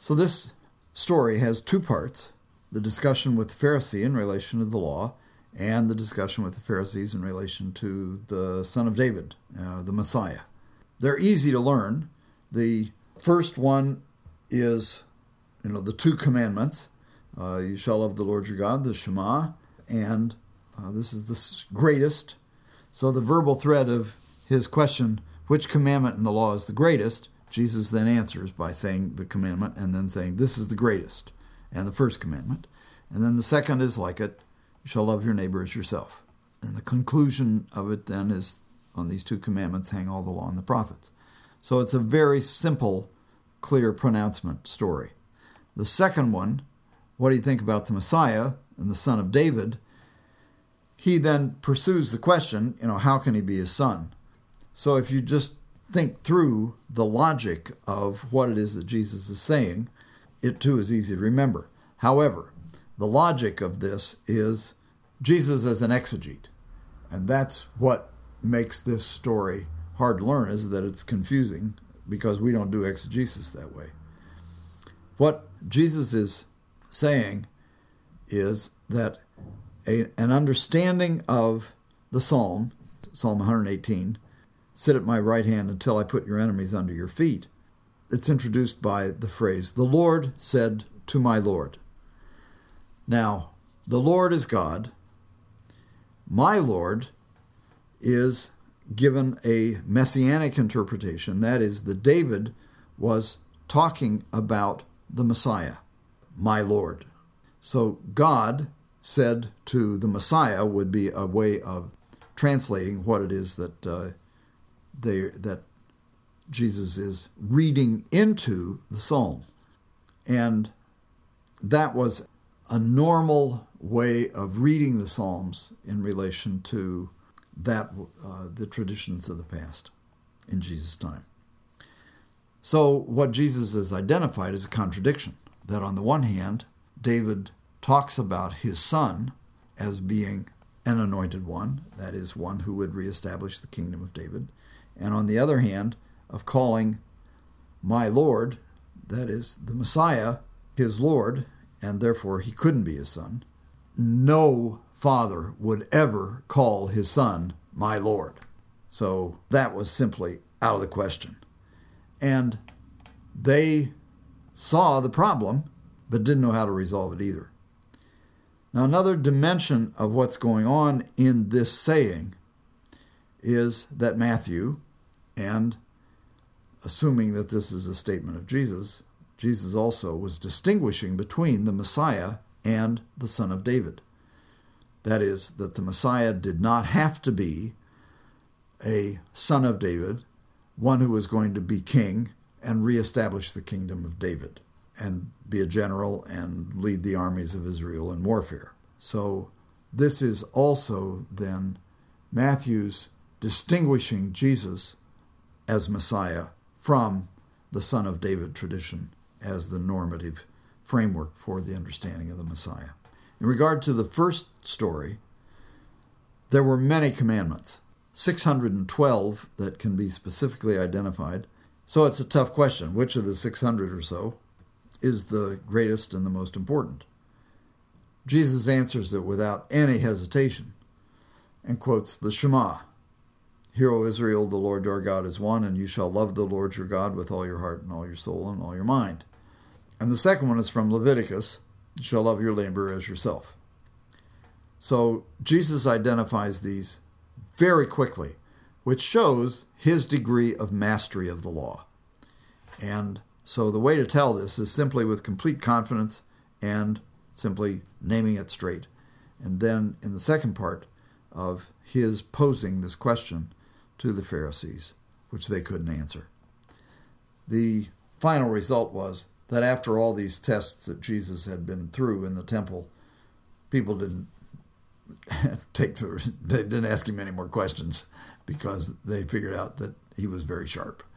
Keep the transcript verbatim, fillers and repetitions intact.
So this story has two parts: the discussion with the Pharisee in relation to the law, and the discussion with the Pharisees in relation to the Son of David, uh, the Messiah. They're easy to learn. The first one is, you know, the two commandments. Uh, you shall love the Lord your God, the Shema, and uh, this is the greatest. So the verbal thread of his question, which commandment in the law is the greatest, Jesus then answers by saying the commandment and then saying this is the greatest and the first commandment. And then the second is like it, you shall love your neighbor as yourself. And the conclusion of it then is, on these two commandments hang all the law and the prophets. So it's a very simple, clear pronouncement story. The second one, what do you think about the Messiah and the Son of David? He then pursues the question, you know, how can he be his son? So if you just think through the logic of what it is that Jesus is saying, it too is easy to remember. However, the logic of this is Jesus as an exegete. And that's what makes this story hard to learn, is that it's confusing because we don't do exegesis that way. What Jesus is saying is that a, an understanding of the Psalm, Psalm one eighteen, sit at my right hand until I put your enemies under your feet. It's introduced by the phrase, the Lord said to my Lord. Now, the Lord is God. My Lord is given a messianic interpretation. That is, that David was talking about the Messiah, my Lord. So God said to the Messiah would be a way of translating what it is that uh, they that Jesus is reading into the psalm. And that was a normal way of reading the Psalms in relation to that uh, the traditions of the past in Jesus' time. So what Jesus has identified is a contradiction, that on the one hand, David talks about his son as being an anointed one, that is, one who would reestablish the kingdom of David, and on the other hand, of calling my Lord, that is, the Messiah, his Lord, and therefore he couldn't be his son. No father would ever call his son my Lord. So that was simply out of the question. And they saw the problem, but didn't know how to resolve it either. Now, another dimension of what's going on in this saying is that Matthew, and assuming that this is a statement of Jesus, Jesus also was distinguishing between the Messiah and the Son of David. That is, that the Messiah did not have to be a son of David, one who was going to be king and reestablish the kingdom of David and be a general and lead the armies of Israel in warfare. So this is also then Matthew's distinguishing Jesus as Messiah from the Son of David tradition as the normative framework for the understanding of the Messiah. In regard to the first story, there were many commandments, six hundred twelve that can be specifically identified. So it's a tough question. Which of the six hundred or so is the greatest and the most important? Jesus answers it without any hesitation and quotes the Shema. Hear, O Israel, the Lord our God is one, and you shall love the Lord your God with all your heart and all your soul and all your mind. And the second one is from Leviticus, you shall love your neighbor as yourself. So Jesus identifies these very quickly, which shows his degree of mastery of the law. And so the way to tell this is simply with complete confidence and simply naming it straight. And then in the second part of his posing this question to the Pharisees, which they couldn't answer. The final result was that after all these tests that Jesus had been through in the temple, people didn't take the, they didn't ask him any more questions because they figured out that he was very sharp.